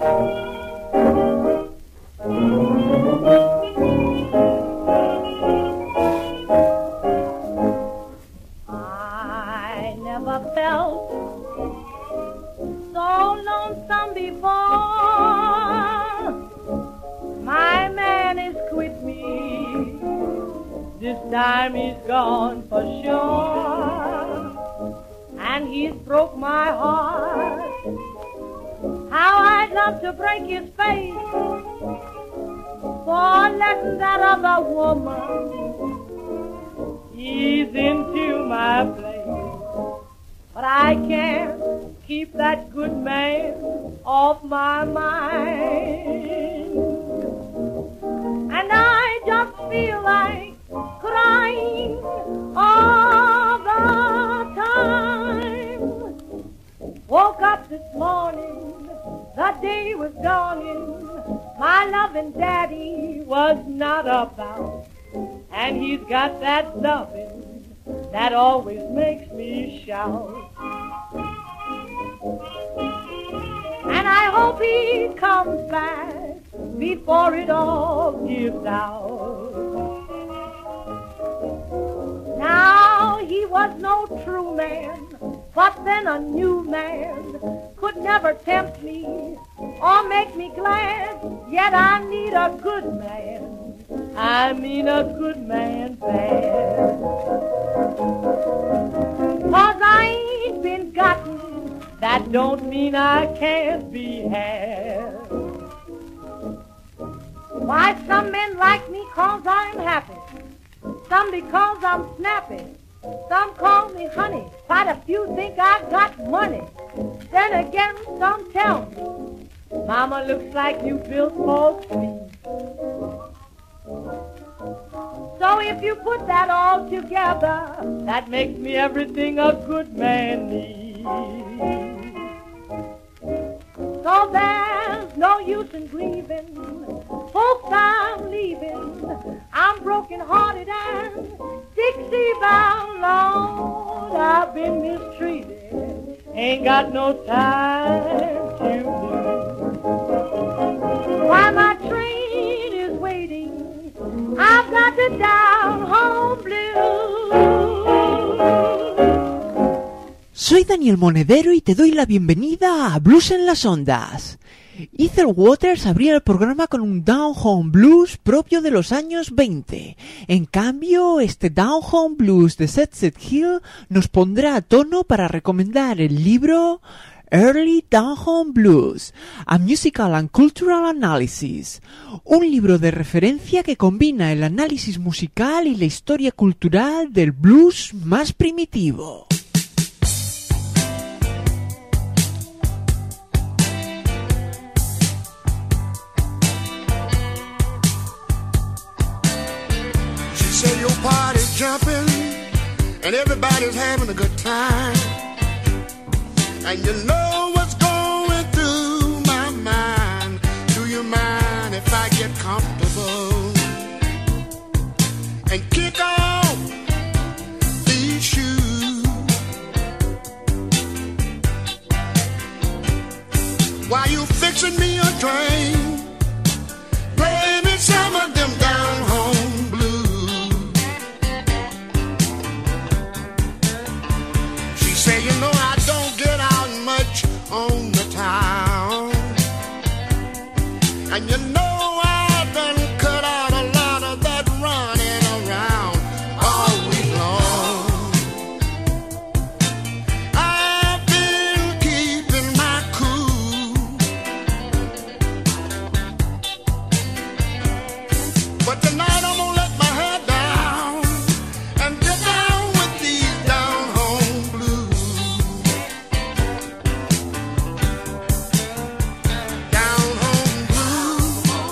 Time he's gone for sure, and he's broke my heart. How I'd love to break his face for letting that other woman ease into my place. But I can't keep that good man off my mind, and I just feel like crying all the time. Woke up this morning, the day was dawning, my loving daddy was not about, and he's got that loving that always makes me shout. And I hope he comes back before it all gives out. Now he was no true man, but then a new man could never tempt me or make me glad. Yet I need a good man, I mean a good man bad. 'Cause I ain't been gotten, that don't mean I can't be had. Why some men like me 'cause I'm happy, some because I'm snappy, some call me honey, quite a few think I got money. Then again some tell me, Mama looks like you built for speed. So if you put that all together, that makes me everything a good man needs. So there's no use in grieving, folks I'm leaving, I'm broken hearted and Dixie bound. Lord, I've been mistreated, ain't got no time to lose. While my train is waiting, I've got the down home blues. Soy Daniel Monedero y te doy la bienvenida a Blues en las Ondas. Ether Waters abría el programa con un Down Home Blues propio de los años 20. En cambio, este Down Home Blues de Sunset Hill nos pondrá a tono para recomendar el libro Early Down Home Blues, A Musical and Cultural Analysis, un libro de referencia que combina el análisis musical y la historia cultural del blues más primitivo. Say your party's jumping and everybody's having a good time, and you know what's going through my mind. Do you mind if I get comfortable and kick off these shoes while you fixing me a drink? Play me some of them down home. Say, you know, I don't get out much on the town, and you know I done cut out a lot of that running around all week long. I've been keeping my cool, but tonight I'm gonna let my head down and get down with these down home blues. Down home blues.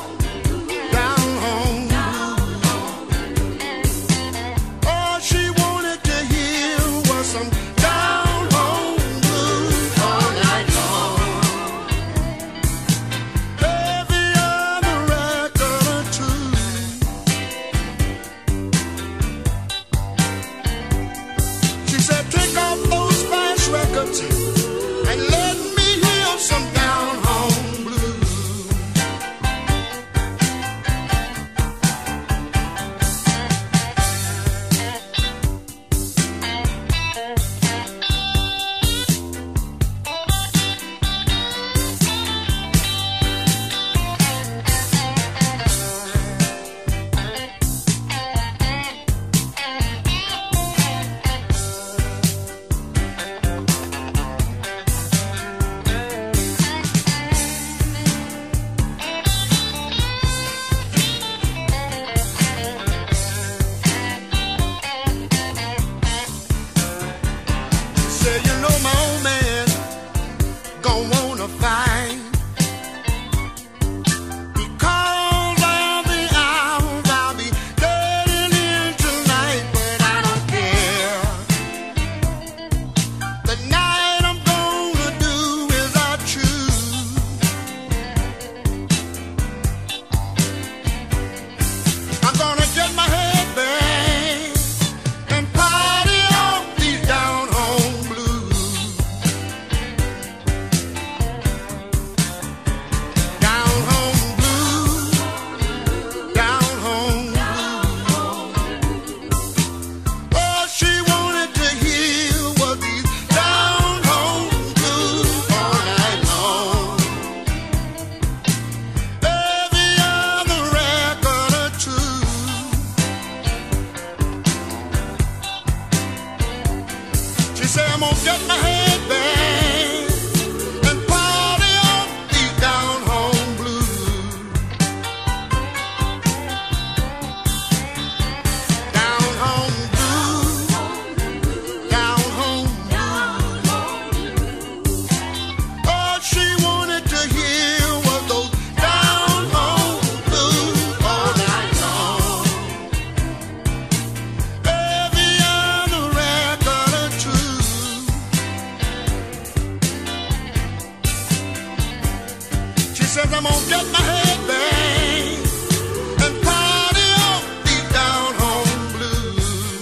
says I'm gonna get my head bang and party on these down home blues.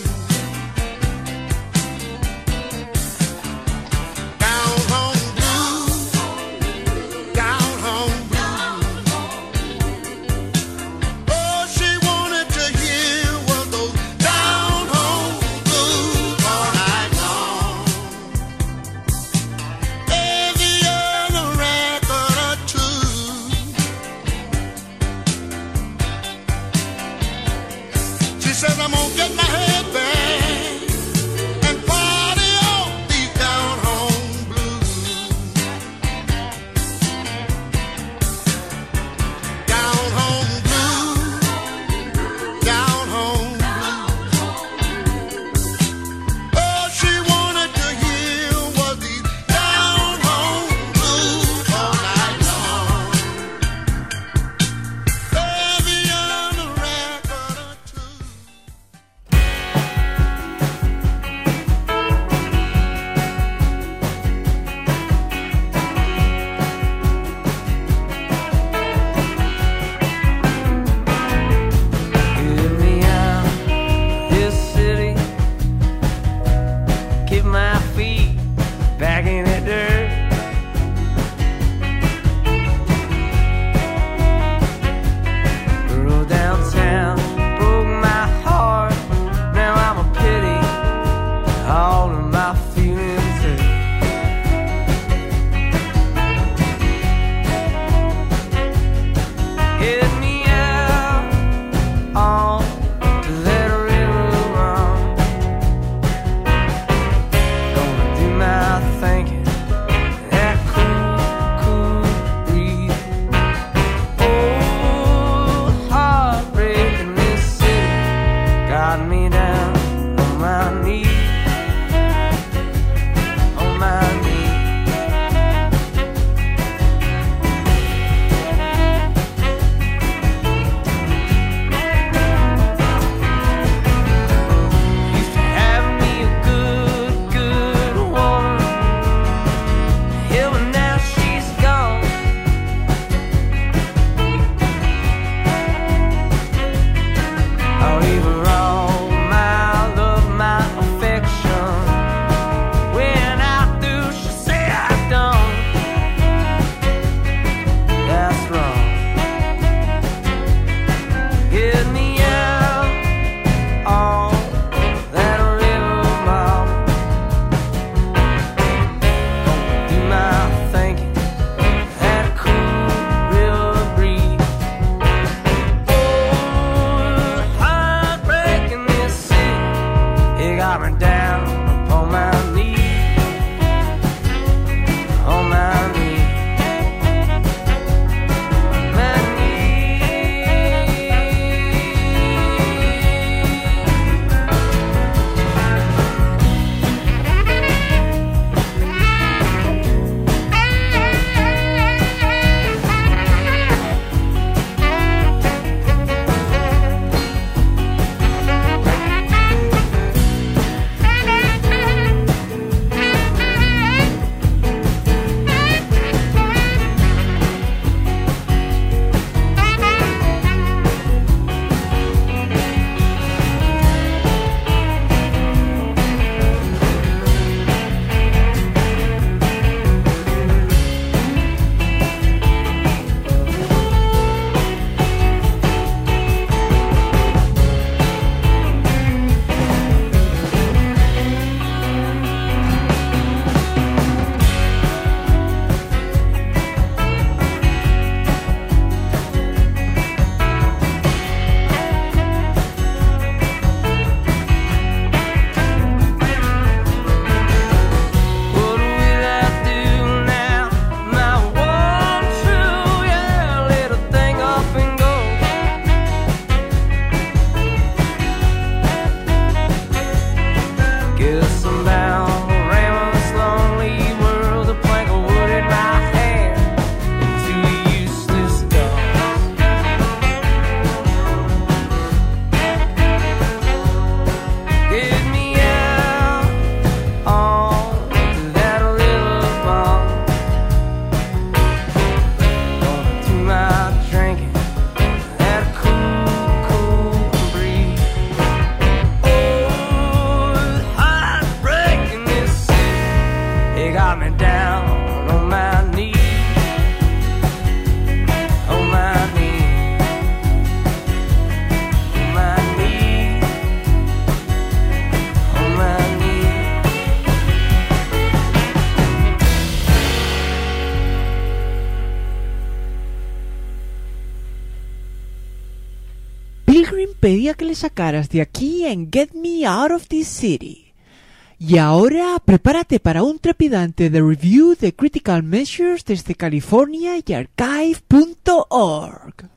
Down home blues, down home blues. Oh, she wanted to hear one of those down home blues all night long. Every other record or two Pilgrim pedía que le sacaras de aquí en Get Me Out of This City. Y ahora prepárate para un trepidante de review de Critical Measures desde California y archive.org.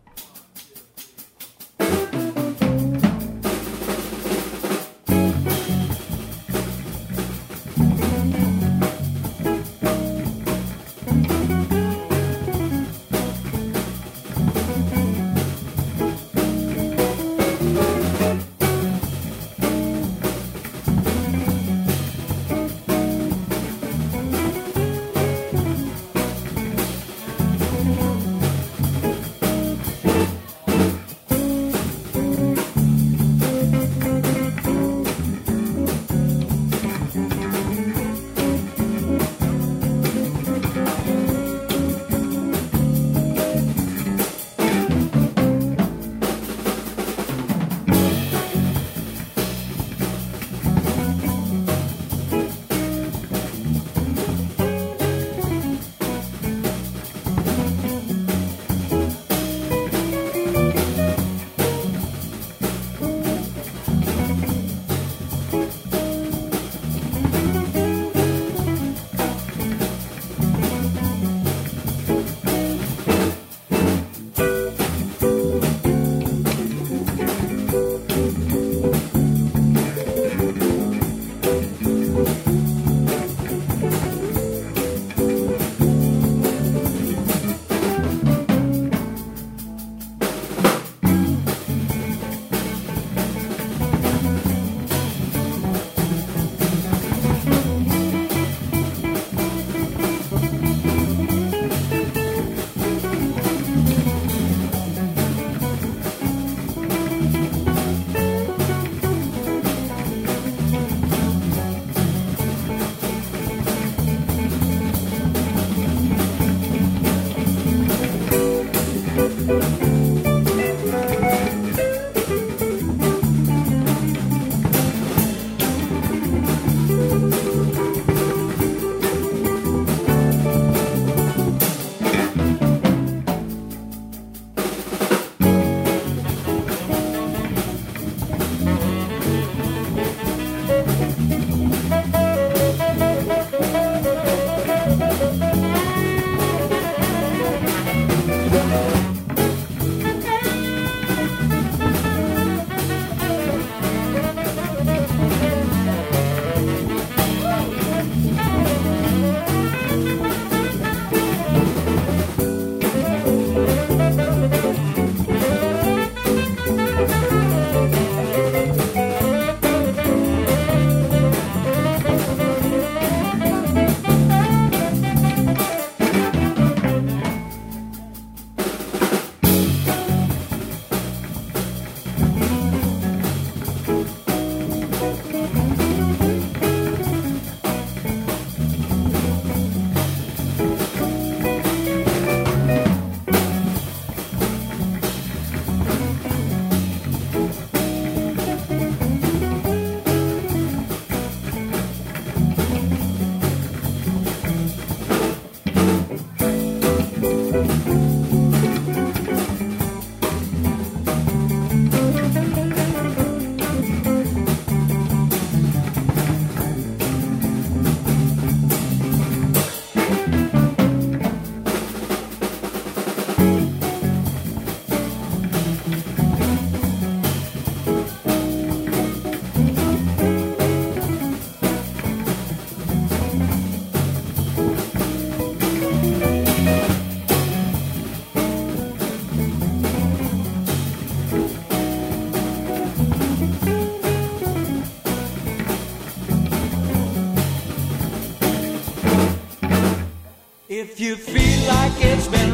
If you feel like it's been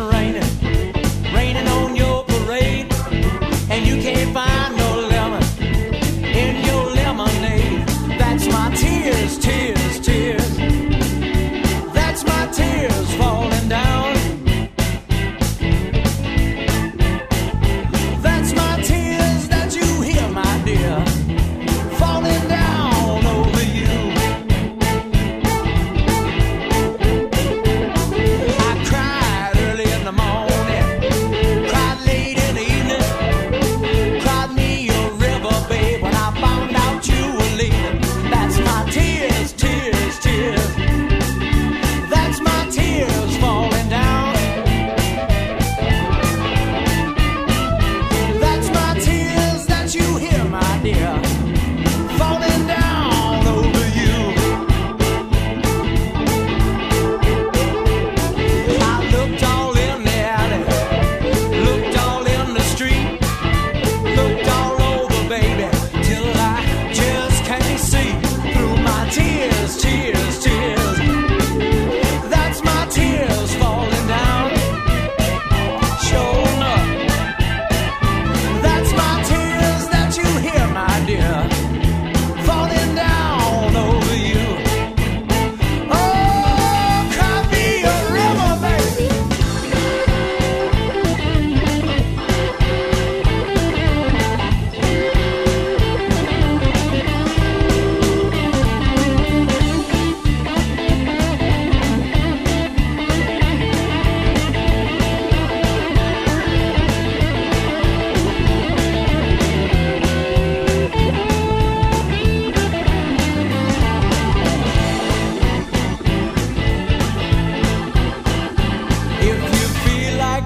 raining on your parade, and you can't find no lemon in your lemonade, that's my tears, tears, tears. That's my tears falling down. That's my tears that you hear, my dear, falling down over you. I cried early in the morning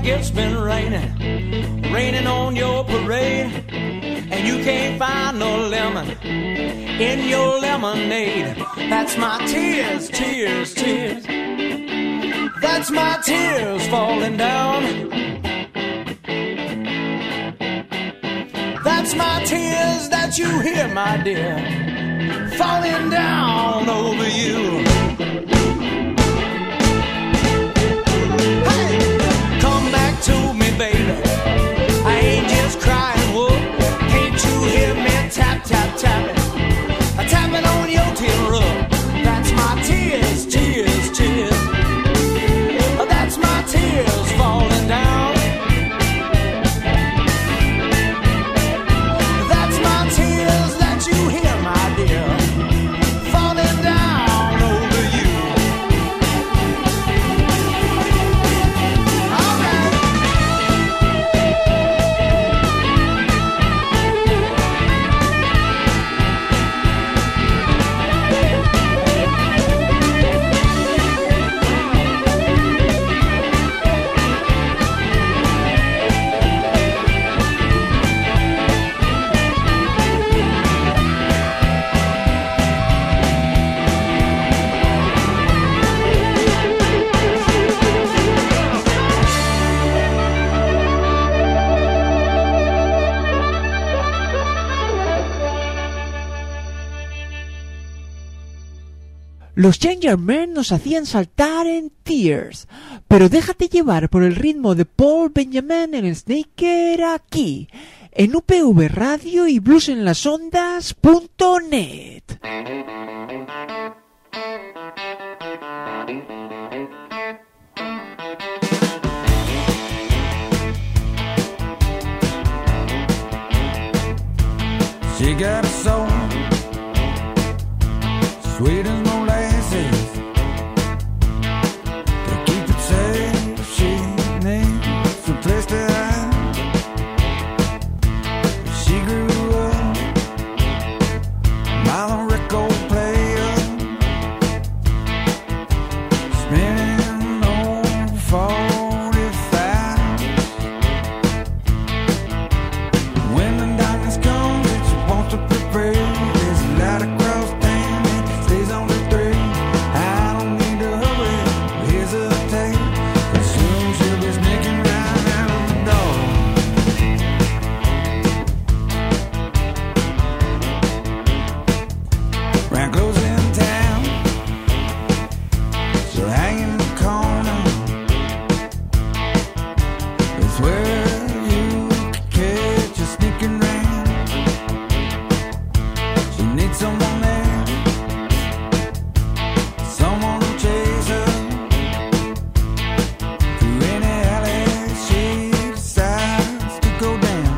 it's been raining, raining on your parade, and you can't find no lemon in your lemonade. That's my tears, tears, tears. That's my tears falling down. That's my tears that you hear, my dear, falling down over you. Hey, come back to me, baby. I ain't just crying wolf. Can't you hear me tap, tap, tapping? Tapping on your tin roof. That's my tears, tears, tears. That's my tears falling down. That's my tears that you hear, my dear, falling down over you. All right. Los Changermen nos hacían saltar en Tears, pero déjate llevar por el ritmo de Paul Benjamin en Snaker aquí, en UPV Radio y bluesenlasondas.net. She got a soul, sweet as molasses. To keep it safe, she needs a place to hide. She grew up by the record player, spinning old 45. When the darkness comes, she wants to prepare. There's a light across town, it stays on the 3. I don't need to hurry or hesitate, but soon she'll be sneaking right out of the door. Round closing town, she'll hang in the corner. It's where you can catch her sneaking round. She needs someone there, someone to chase her through any alley she decides to go down.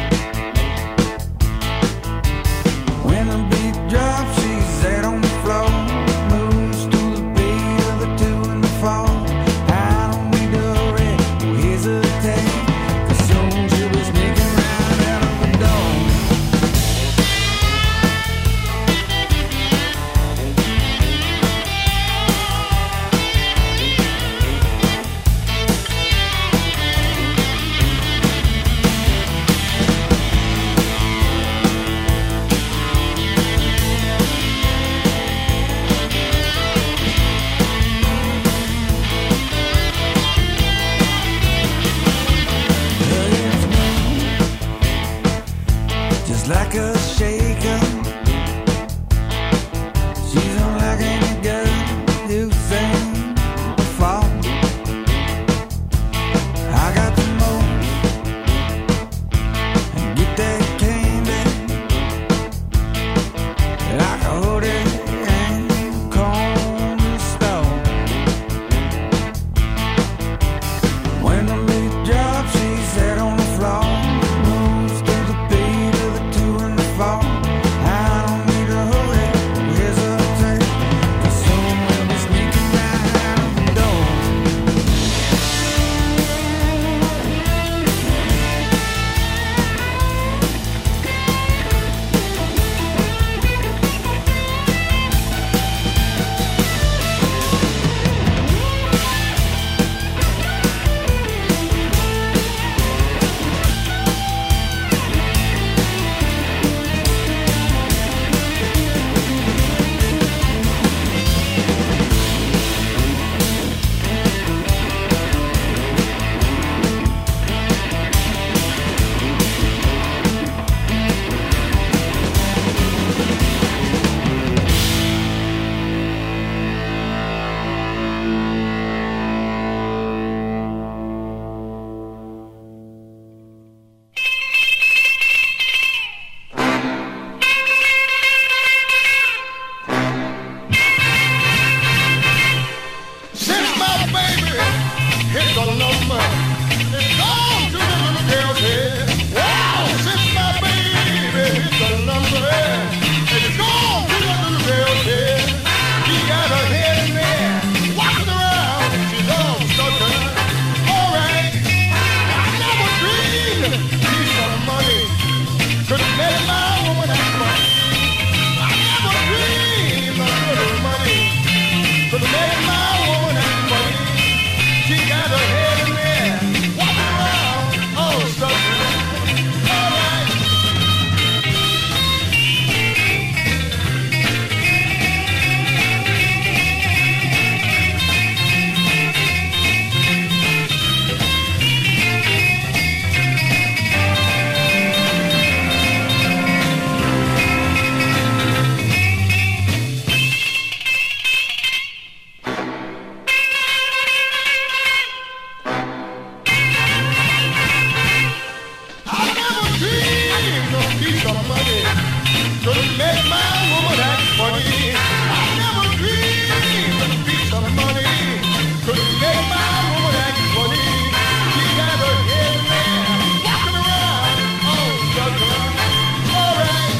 When the beat drops, she's there on the floor, moves to the beat of the 2 and the 4. I don't need to hurry or hesitate, 'cause soon she'll be sneaking right out of the door. Just like a shaker, she's unlike any girl you've seen before. I got to move and get that candy like a hoodie and corner store. When the beat drops, she's head on the floor, moves to the beat of the 2 and the 4. I a piece of money to make my woman act funny. I never dreamed a piece of money could make my woman act funny. She got her head man walking around on the ground. All right,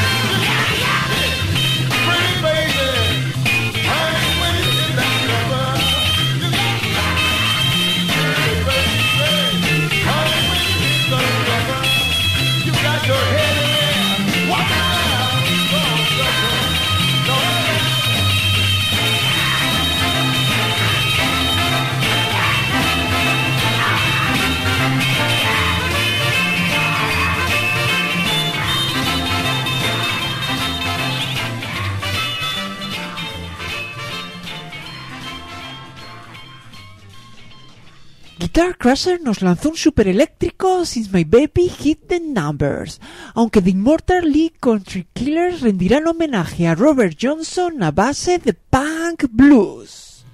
pretty baby, honey, when you get that number, you got pretty baby, honey, when you get that number, you got your head man walking around on the ground. No, Guitar Crusher nos lanzó un super eléctrico Since My Baby Hit the Numbers, aunque The Immortal League Country Killers rendirán homenaje a Robert Johnson a base de punk blues.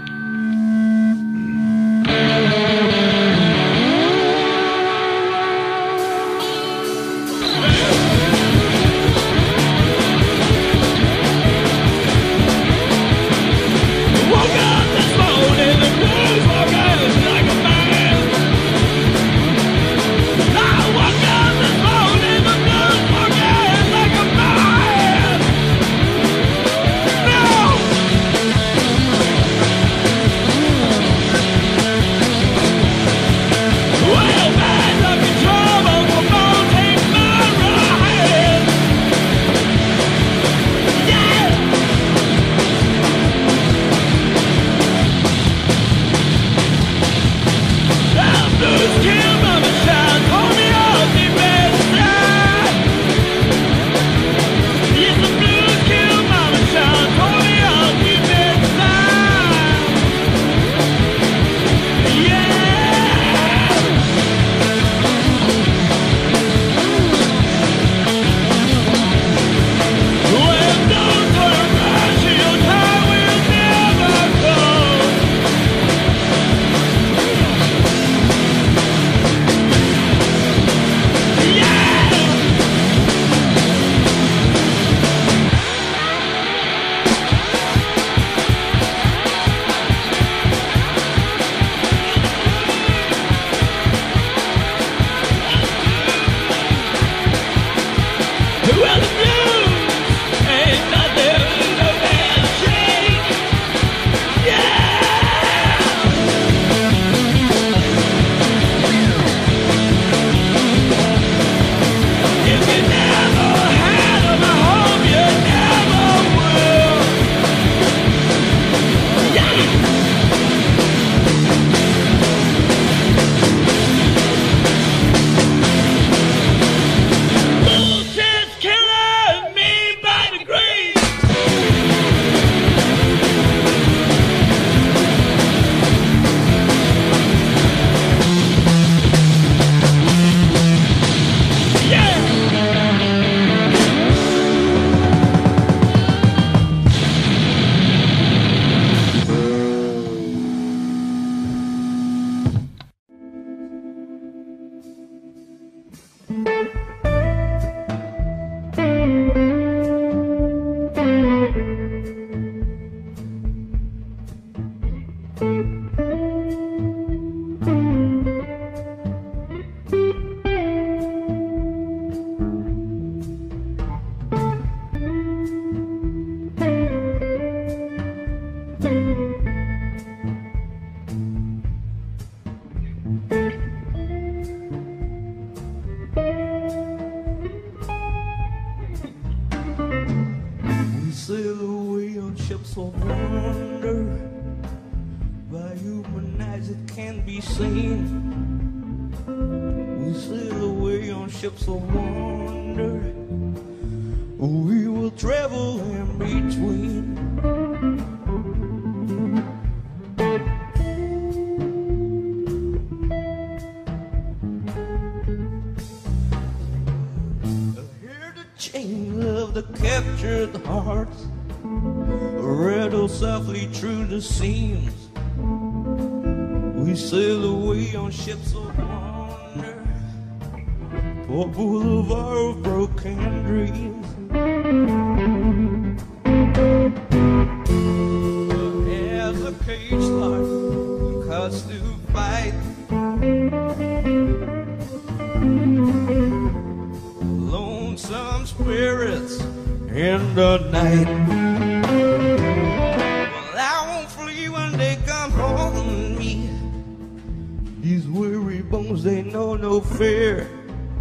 sail away on ships of wonder, by human eyes it can't be seen. We sail away on ships of wonder, we will travel in between. Hear the chain of the captured hearts rattle softly through the seams. We sail away on ships of wonder, a boulevard of broken dreams. As a cage life cuts to fight, lonesome spirits in the night. Well, I won't flee when they come home me. These weary bones, they know no fear.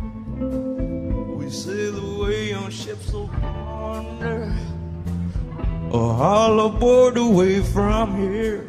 We sail away on ships of wonder, all aboard away from here.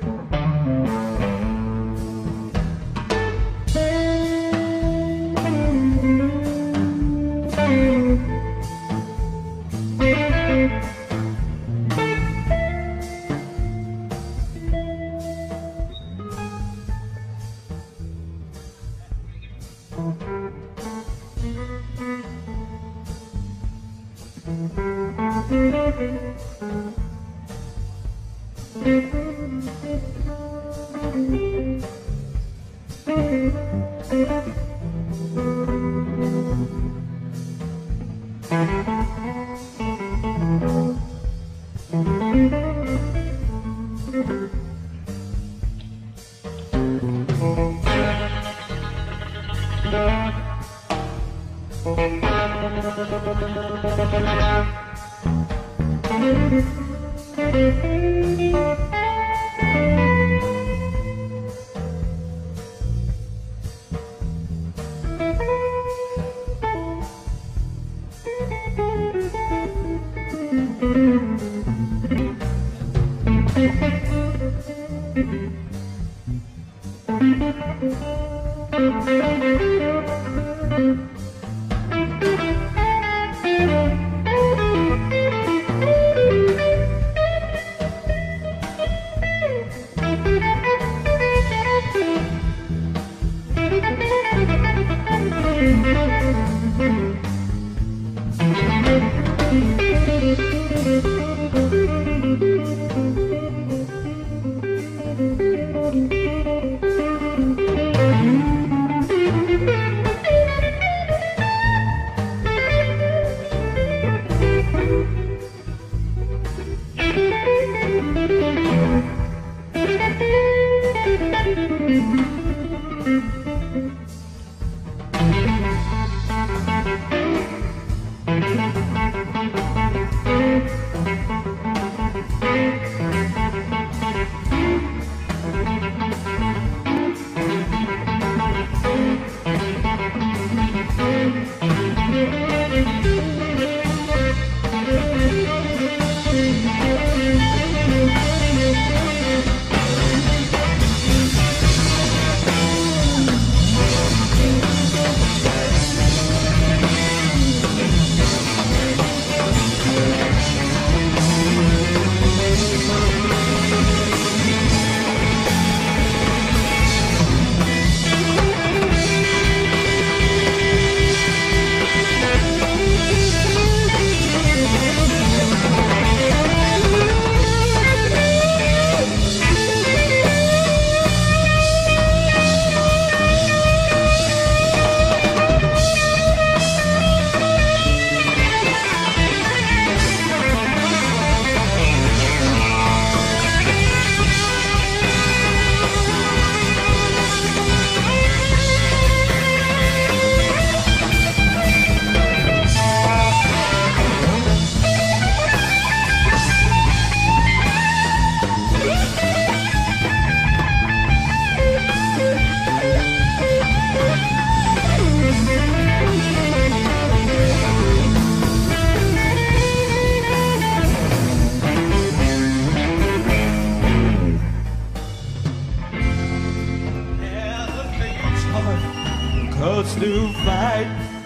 To fight,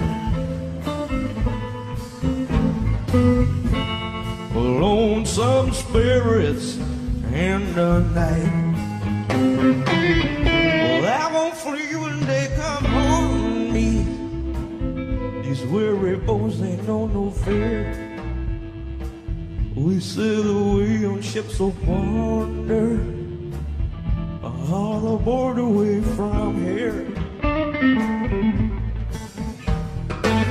lonesome spirits in the night. Well, I won't flee when they come on me. These weary bones, they know no fear. We sail away on ships of wonder, all aboard away from here.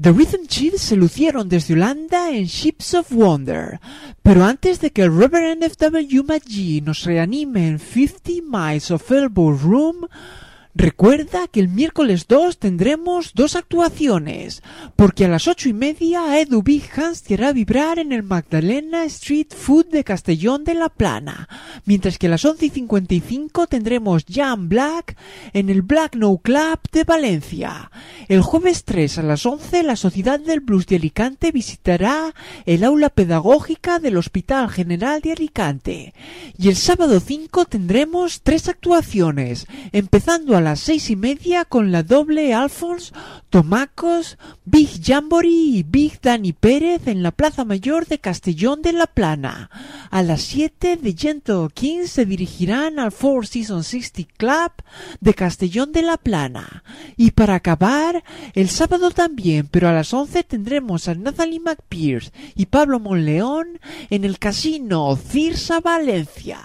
The Rhythm Chiefs se lucieron desde Holanda en Ships of Wonder, pero antes de que el Reverend F.W. McGee nos reanime en 50 Miles of Elbow Room, recuerda que el miércoles 2 tendremos 2 actuaciones, porque a las 8:30 Edu Big Hands te hará vibrar en el Magdalena Street Food de Castellón de la Plana, mientras que a las 11:55 tendremos Jam Black en el Black No Club de Valencia. El jueves 3 a las 11 la Sociedad del Blues de Alicante visitará el aula pedagógica del Hospital General de Alicante. Y el sábado 5 tendremos 3 actuaciones, empezando a las 6:30 con la doble Alphonse, Tomacos, Big Jamboree y Big Dani Pérez en la Plaza Mayor de Castellón de la Plana. A las 7 The Gentle Kings se dirigirán al Four Seasons 60 Club de Castellón de la Plana. Y para acabar, el sábado también, pero a las 11 tendremos a Nathalie McPierce y Pablo Monleón en el Casino Cirsa Valencia.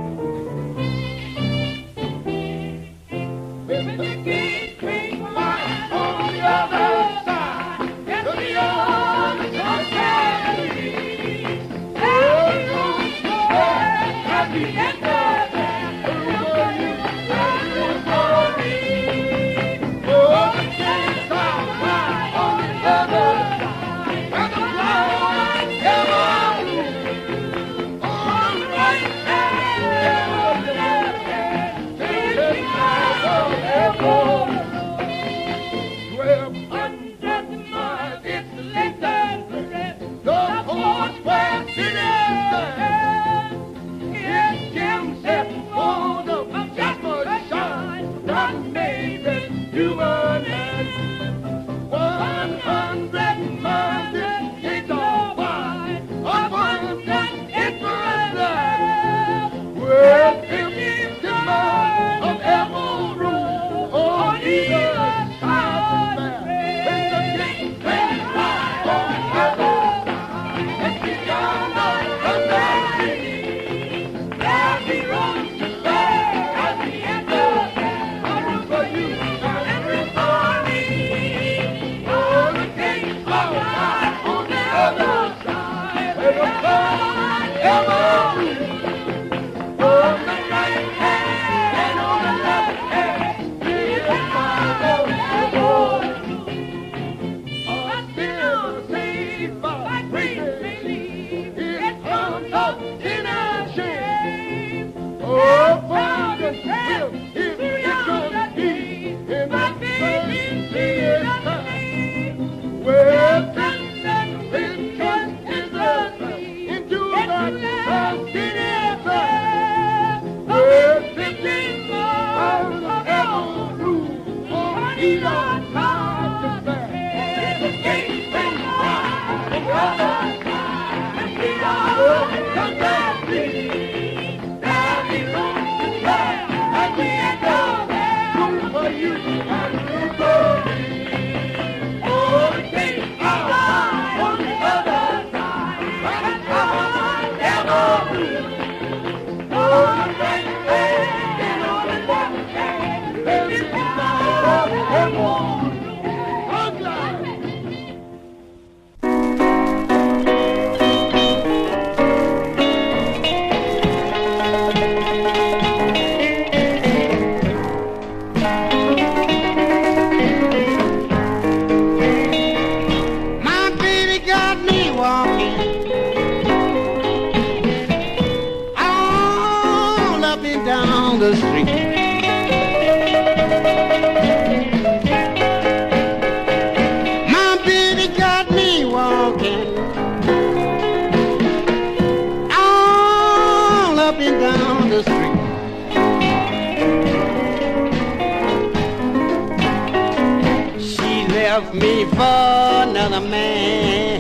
Me for another man,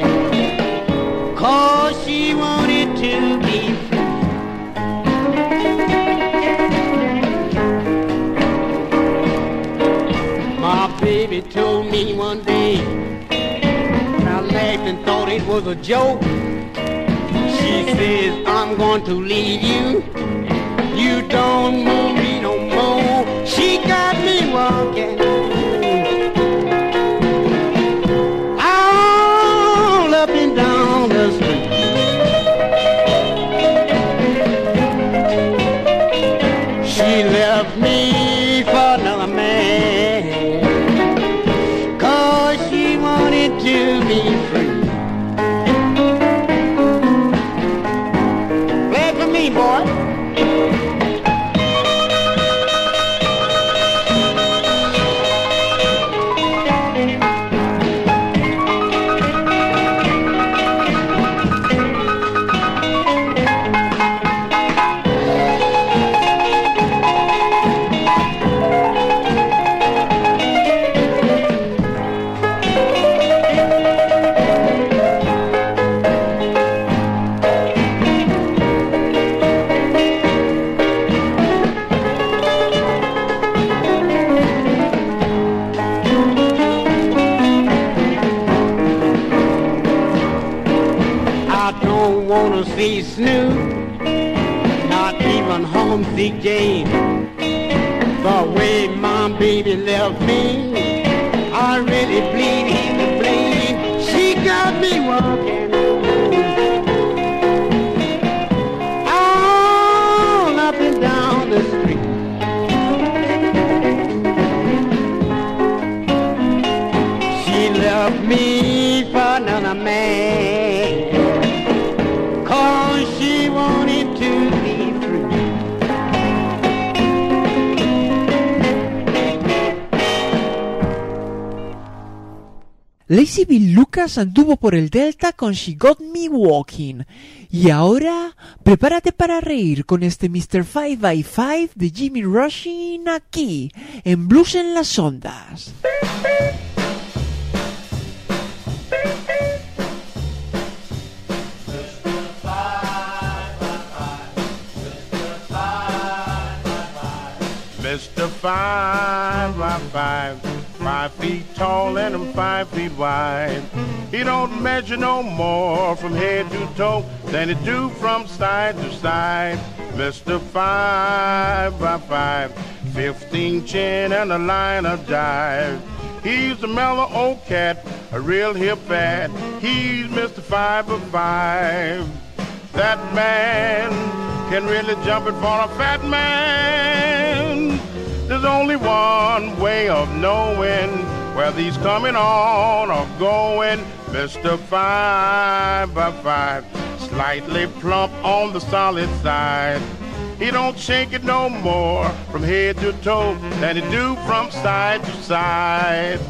'cause she wanted to be free. My baby told me one day, and I laughed and thought it was a joke. She says, I'm going to leave you, you don't move me no more. She got me walking to be free. Play it for me, boy. See Snoop, not even homesick Jane. The way my baby left me, I really bleed in the blame. She got me walking all up and down the street. She left me for another man. She wanted to be free. Lazy Bill Lucas anduvo por el Delta con She Got Me Walking. Y ahora, prepárate para reír con este Mr. 5x5 de Jimmy Rushing aquí, en Blues en las Ondas. Mr. 5x5, 5 feet tall and I'm 5 feet wide. He don't measure no more from head to toe than he do from side to side. Mr. 5x5, 15 chin and a line of jive. He's a mellow old cat, a real hip bat. He's Mr. 5x5. That man can really jump it for a fat man. There's only one way of knowing whether he's coming on or going. Mr. 5x5, slightly plump on the solid side. He don't shake it no more from head to toe than he do from side to side.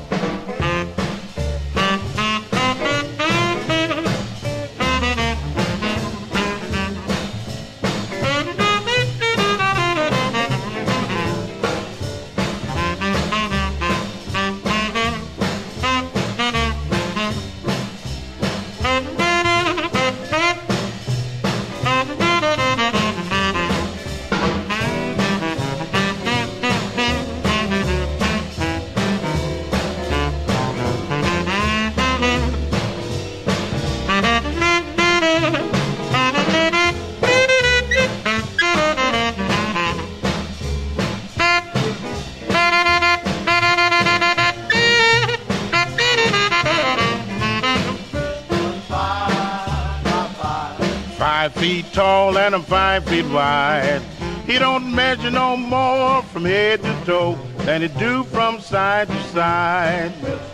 Tall and I'm 5 feet wide. He don't measure no more from head to toe than he do from side to side.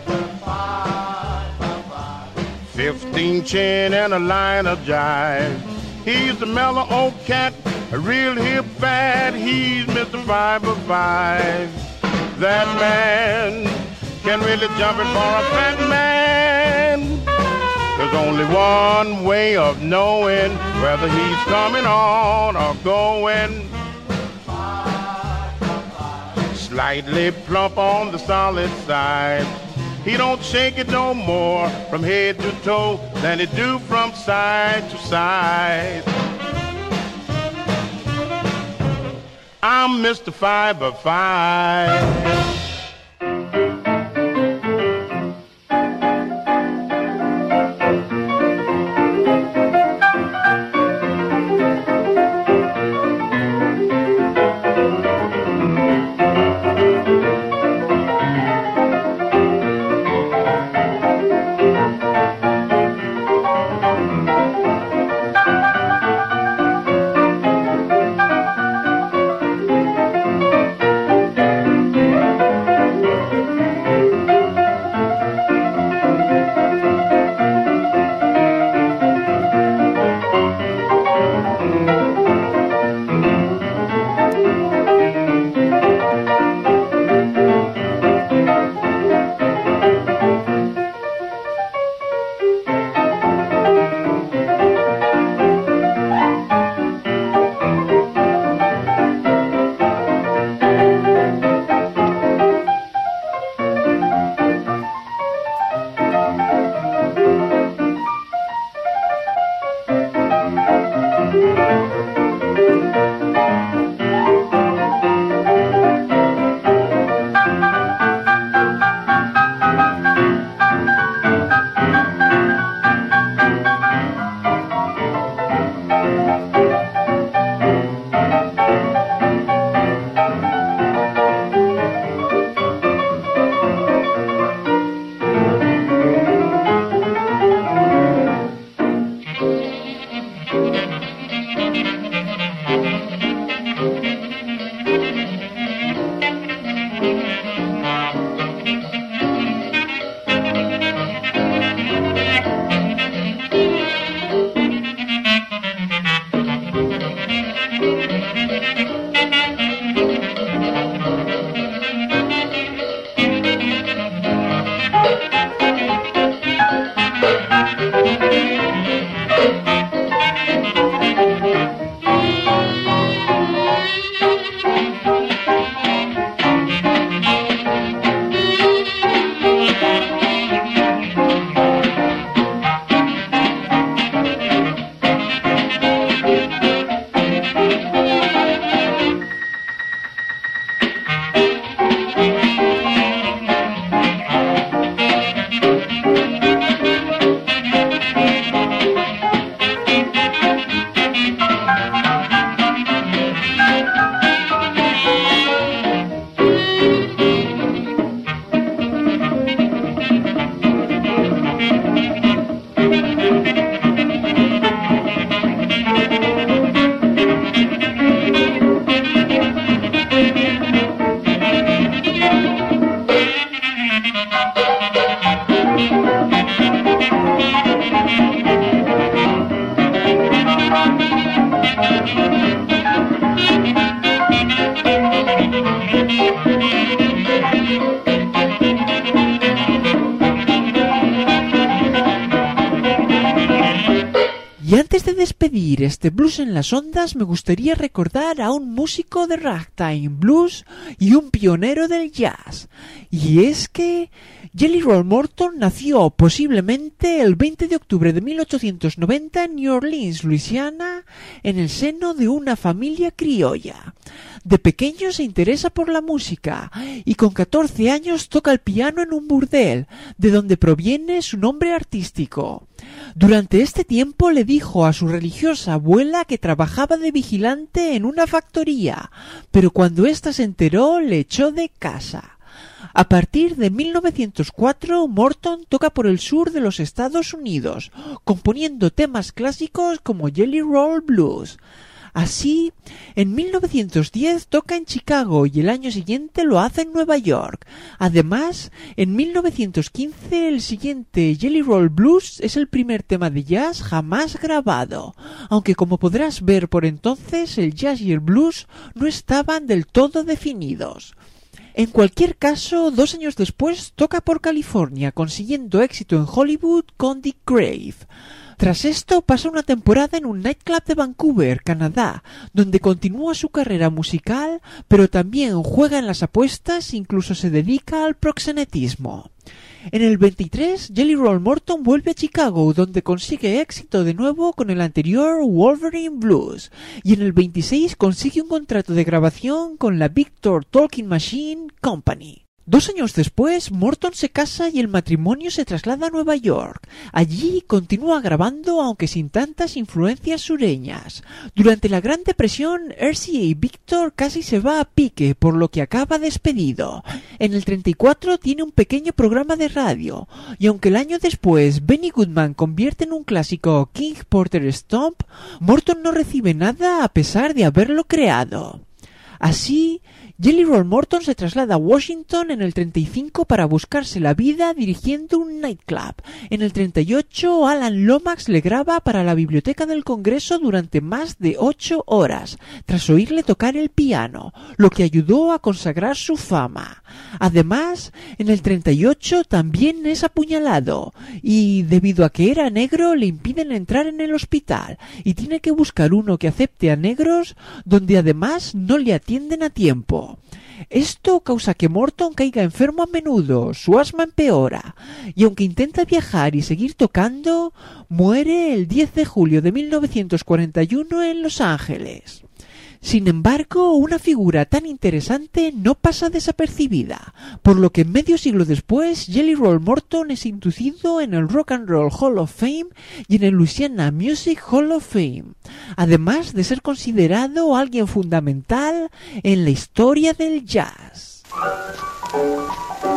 15 chin and a line of jive. He's a mellow old cat, a real hip bat. He's Mr. 5x5. That man can really jump it for a fat man. There's only one way of knowing whether he's coming on or going. Slightly plump on the solid side. He don't shake it no more from head to toe than he do from side to side. I'm Mr. 5x5. despedir este Blues en las Ondas me gustaría recordar a un músico de ragtime blues y un pionero del jazz. Y es que Jelly Roll Morton nació posiblemente el 20 de octubre de 1890 en New Orleans, Luisiana, en el seno de una familia criolla. De pequeño se interesa por la música y con 14 años toca el piano en un burdel, de donde proviene su nombre artístico. Durante este tiempo le dijo a su religiosa abuela que trabajaba de vigilante en una factoría, pero cuando ésta se enteró le echó de casa. A partir de 1904, Morton toca por el sur de los Estados Unidos, componiendo temas clásicos como Jelly Roll Blues. Así, en 1910 toca en Chicago y el año siguiente lo hace en Nueva York. Además, en 1915 el siguiente Jelly Roll Blues es el primer tema de jazz jamás grabado, aunque como podrás ver por entonces el jazz y el blues no estaban del todo definidos. En cualquier caso, 2 años después toca por California, consiguiendo éxito en Hollywood con Dick Grave. Tras esto pasa una temporada en un nightclub de Vancouver, Canadá, donde continúa su carrera musical, pero también juega en las apuestas e incluso se dedica al proxenetismo. En el 23, Jelly Roll Morton vuelve a Chicago, donde consigue éxito de nuevo con el anterior Wolverine Blues, y en el 26 consigue un contrato de grabación con la Victor Talking Machine Company. 2 años después, Morton se casa y el matrimonio se traslada a Nueva York. Allí continúa grabando, aunque sin tantas influencias sureñas. Durante la Gran Depresión, RCA Victor casi se va a pique, por lo que acaba despedido. En el 34 tiene un pequeño programa de radio, y aunque el año después Benny Goodman convierte en un clásico King Porter Stomp, Morton no recibe nada a pesar de haberlo creado. Así, Jelly Roll Morton se traslada a Washington en el 35 para buscarse la vida dirigiendo un nightclub. En el 38, Alan Lomax le graba para la Biblioteca del Congreso durante más de 8 horas, tras oírle tocar el piano, lo que ayudó a consagrar su fama. Además, en el 38 también es apuñalado, y debido a que era negro le impiden entrar en el hospital, y tiene que buscar uno que acepte a negros, donde además no le atienden a tiempo. Esto causa que Morton caiga enfermo a menudo, su asma empeora, y aunque intenta viajar y seguir tocando, muere el 10 de julio de 1941 en Los Ángeles. Sin embargo, una figura tan interesante no pasa desapercibida, por lo que medio siglo después Jelly Roll Morton es inducido en el Rock and Roll Hall of Fame y en el Louisiana Music Hall of Fame, además de ser considerado alguien fundamental en la historia del jazz.